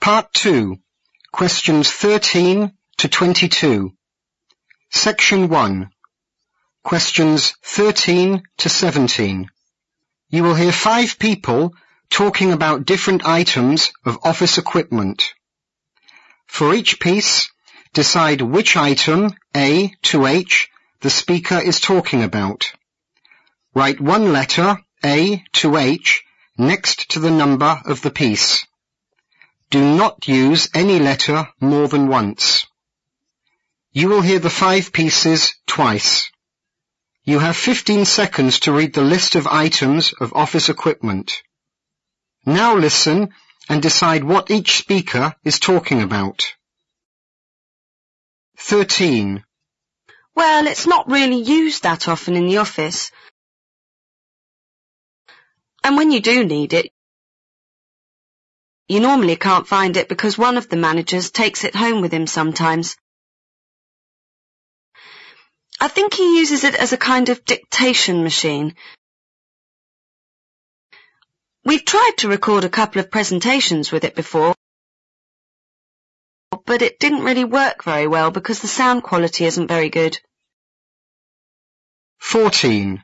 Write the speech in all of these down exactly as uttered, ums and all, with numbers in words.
Part two, questions thirteen to twenty-two. Section one, questions thirteen to seventeen. You will hear five people talking about different items of office equipment. For each piece, decide which item, A to H, the speaker is talking about. Write one letter, A to H, next to the number of the piece. Do not use any letter more than once. You will hear the five pieces twice. You have fifteen seconds to read the list of items of office equipment. Now listen and decide what each speaker is talking about. thirteen. Well, it's not really used that often in the office. And when you do need it, you normally can't find it because one of the managers takes it home with him sometimes. I think he uses it as a kind of dictation machine. We've tried to record a couple of presentations with it before, but it didn't really work very well because the sound quality isn't very good. fourteen.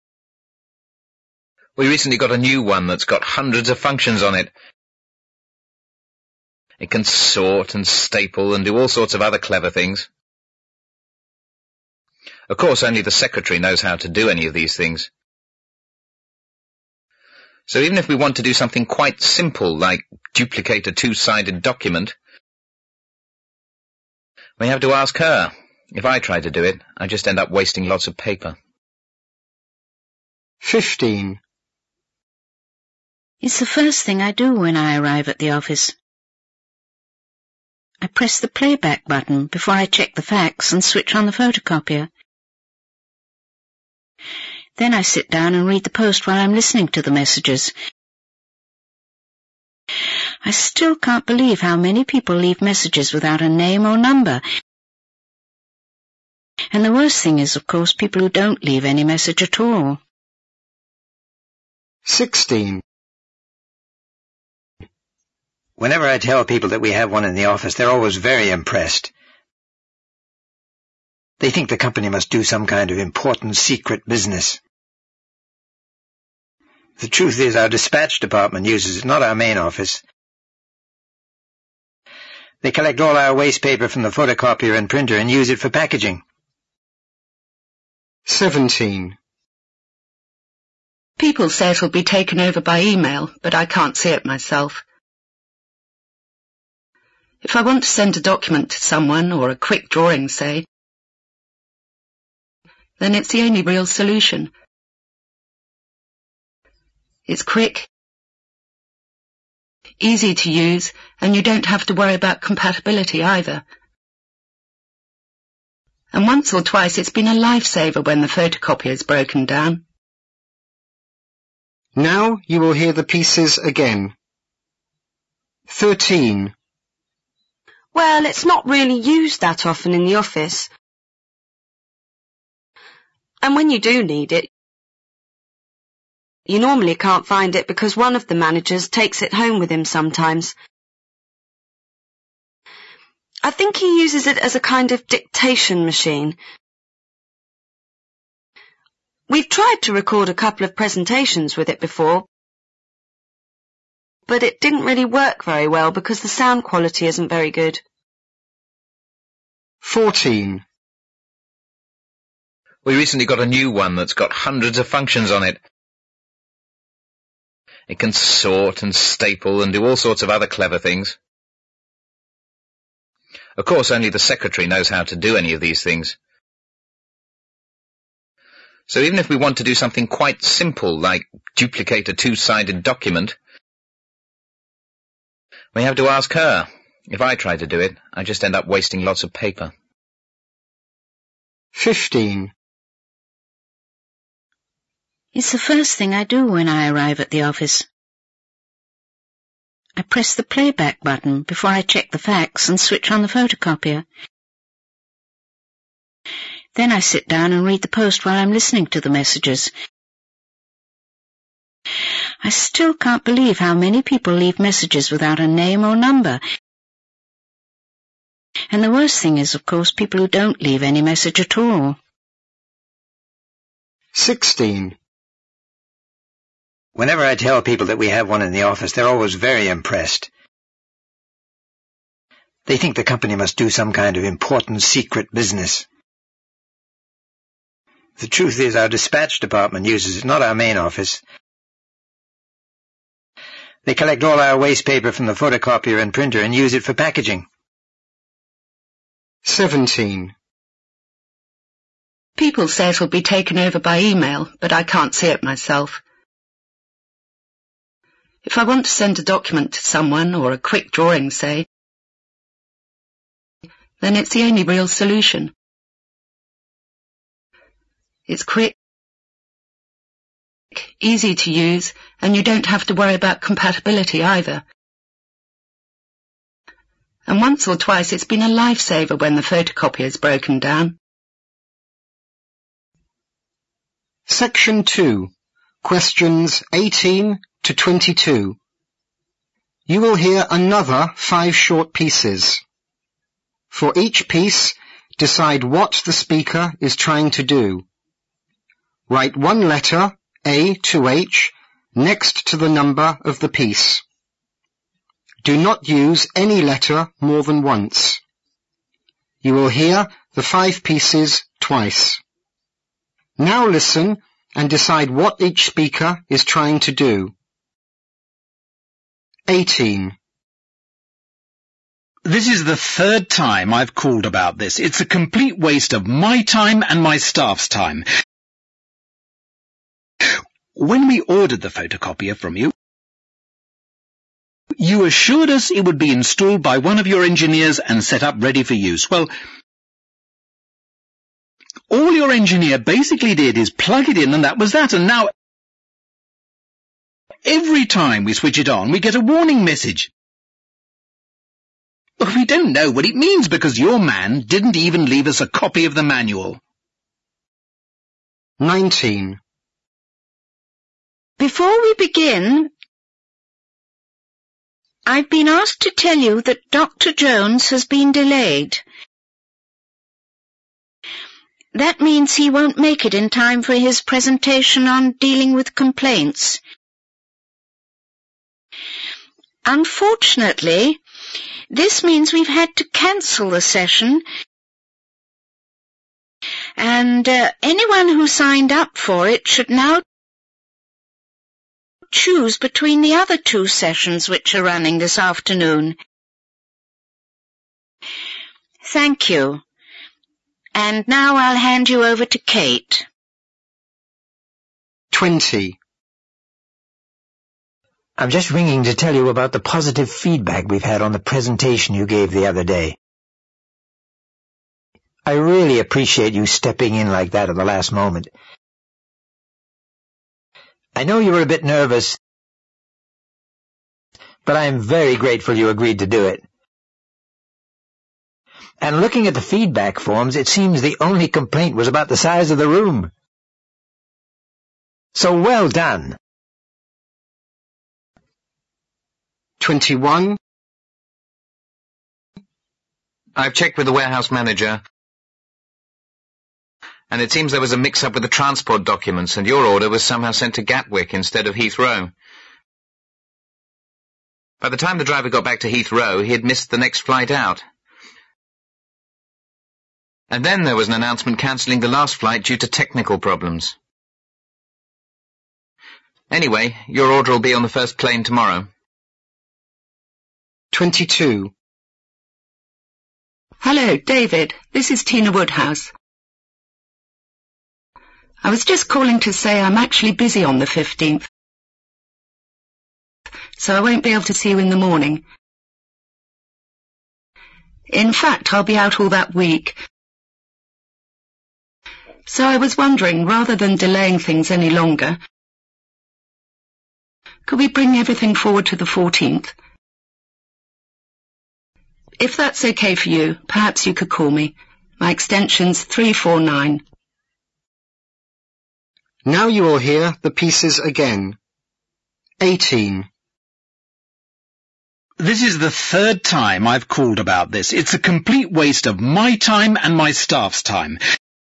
We recently got a new one that's got hundreds of functions on it. It can sort and staple and do all sorts of other clever things. Of course, only the secretary knows how to do any of these things. So even if we want to do something quite simple, like duplicate a two-sided document, we have to ask her. If I try to do it, I just end up wasting lots of paper. fifteen. It's the first thing I do when I arrive at the office. I press the playback button before I check the facts and switch on the photocopier. Then I sit down and read the post while I'm listening to the messages. I still can't believe how many people leave messages without a name or number. And the worst thing is, of course, people who don't leave any message at all. sixteen. Whenever I tell people that we have one in the office, they're always very impressed. They think the company must do some kind of important secret business. The truth is, our dispatch department uses it, not our main office. They collect all our waste paper from the photocopier and printer and use it for packaging. seventeen. People say it'll be taken over by email, but I can't see it myself. If I want to send a document to someone, or a quick drawing, say, then it's the only real solution. It's quick, easy to use, and you don't have to worry about compatibility either. And once or twice it's been a lifesaver when the photocopier is broken down. Now you will hear the pieces again. thirteen. Well, it's not really used that often in the office. And when you do need it, you normally can't find it because one of the managers takes it home with him sometimes. I think he uses it as a kind of dictation machine. We've tried to record a couple of presentations with it before, but it didn't really work very well because the sound quality isn't very good. fourteen. We recently got a new one that's got hundreds of functions on it. It can sort and staple and do all sorts of other clever things. Of course, only the secretary knows how to do any of these things. So even if we want to do something quite simple, like duplicate a two-sided document, we have to ask her. If I try to do it, I just end up wasting lots of paper. fifteen. It's the first thing I do when I arrive at the office. I press the playback button before I check the facts and switch on the photocopier. Then I sit down and read the post while I'm listening to the messages. I still can't believe how many people leave messages without a name or number. And the worst thing is, of course, people who don't leave any message at all. sixteen. Whenever I tell people that we have one in the office, they're always very impressed. They think the company must do some kind of important secret business. The truth is, our dispatch department uses it, not our main office. They collect all our waste paper from the photocopier and printer and use it for packaging. seventeen. People say it'll be taken over by email, but I can't see it myself. If I want to send a document to someone, or a quick drawing, say, then it's the only real solution. It's quick, easy to use, and you don't have to worry about compatibility either. And once or twice it's been a lifesaver when the photocopier's broken down. Section two. Questions eighteen to twenty-two. You will hear another five short pieces. For each piece, decide what the speaker is trying to do. Write one letter, A to H, next to the number of the piece. Do not use any letter more than once. You will hear the five pieces twice. Now listen and decide what each speaker is trying to do. eighteen. This is the third time I've called about this. It's a complete waste of my time and my staff's time. When we ordered the photocopier from you, you assured us it would be installed by one of your engineers and set up ready for use. Well, all your engineer basically did is plug it in and that was that, and now every time we switch it on, we get a warning message. But we don't know what it means because your man didn't even leave us a copy of the manual. nineteen. Before we begin, I've been asked to tell you that Doctor Jones has been delayed. That means he won't make it in time for his presentation on dealing with complaints. Unfortunately, this means we've had to cancel the session, and uh, anyone who signed up for it should now choose between the other two sessions which are running this afternoon. Thank you. And now I'll hand you over to Kate. twenty. I'm just ringing to tell you about the positive feedback we've had on the presentation you gave the other day. I really appreciate you stepping in like that at the last moment. I know you were a bit nervous, but I am very grateful you agreed to do it. And looking at the feedback forms, it seems the only complaint was about the size of the room. So well done. twenty-one. I've checked with the warehouse manager, and it seems there was a mix-up with the transport documents, and your order was somehow sent to Gatwick instead of Heathrow. By the time the driver got back to Heathrow, he had missed the next flight out. And then there was an announcement cancelling the last flight due to technical problems. Anyway, your order will be on the first plane tomorrow. twenty-two. Hello, David. This is Tina Woodhouse. I was just calling to say I'm actually busy on the fifteenth, so I won't be able to see you in the morning. In fact, I'll be out all that week. So I was wondering, rather than delaying things any longer, could we bring everything forward to the fourteenth? If that's okay for you, perhaps you could call me. My extension's three four nine. Now you will hear the pieces again. eighteen. This is the third time I've called about this. It's a complete waste of my time and my staff's time.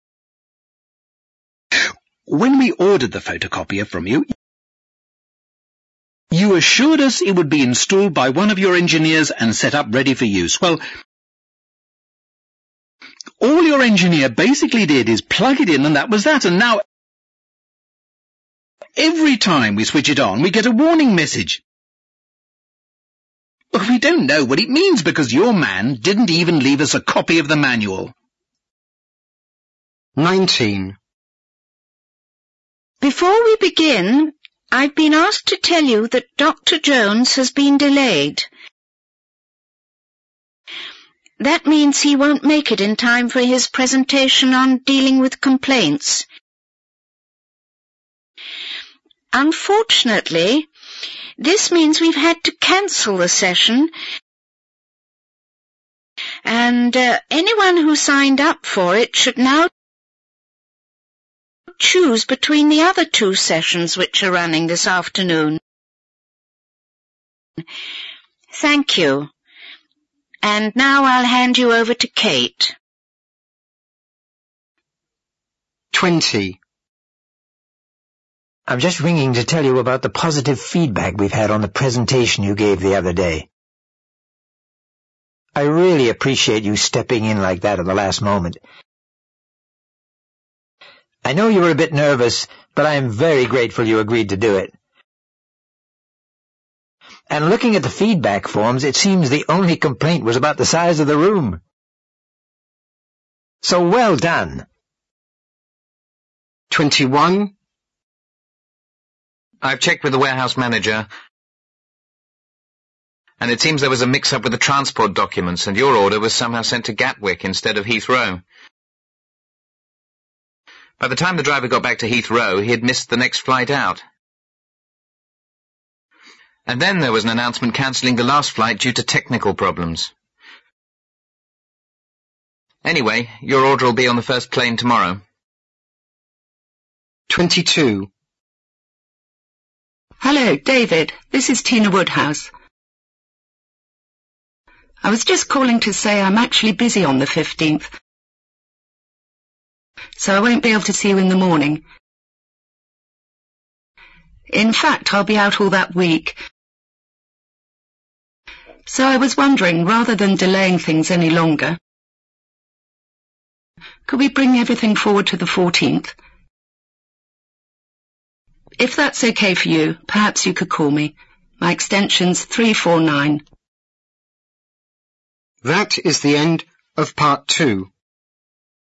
When we ordered the photocopier from you, you assured us it would be installed by one of your engineers and set up ready for use. Well, all your engineer basically did is plug it in and that was that. And now, every time we switch it on, we get a warning message. We don't know what it means because your man didn't even leave us a copy of the manual. nineteen. Before we begin, I've been asked to tell you that Doctor Jones has been delayed. That means he won't make it in time for his presentation on dealing with complaints. Unfortunately, this means we've had to cancel the session, and uh, anyone who signed up for it should now choose between the other two sessions which are running this afternoon. Thank you. And now I'll hand you over to Kate. twenty. I'm just ringing to tell you about the positive feedback we've had on the presentation you gave the other day. I really appreciate you stepping in like that at the last moment. I know you were a bit nervous, but I am very grateful you agreed to do it. And looking at the feedback forms, it seems the only complaint was about the size of the room. So well done. twenty-one. I've checked with the warehouse manager, and it seems there was a mix-up with the transport documents, and your order was somehow sent to Gatwick instead of Heathrow. By the time the driver got back to Heathrow, he had missed the next flight out. And then there was an announcement cancelling the last flight due to technical problems. Anyway, your order will be on the first plane tomorrow. twenty-two. Hello, David. This is Tina Woodhouse. I was just calling to say I'm actually busy on the fifteenth, so I won't be able to see you in the morning. In fact, I'll be out all that week. So I was wondering, rather than delaying things any longer, could we bring everything forward to the fourteenth? If that's okay for you, perhaps you could call me. My extension's three four nine. That is the end of part two.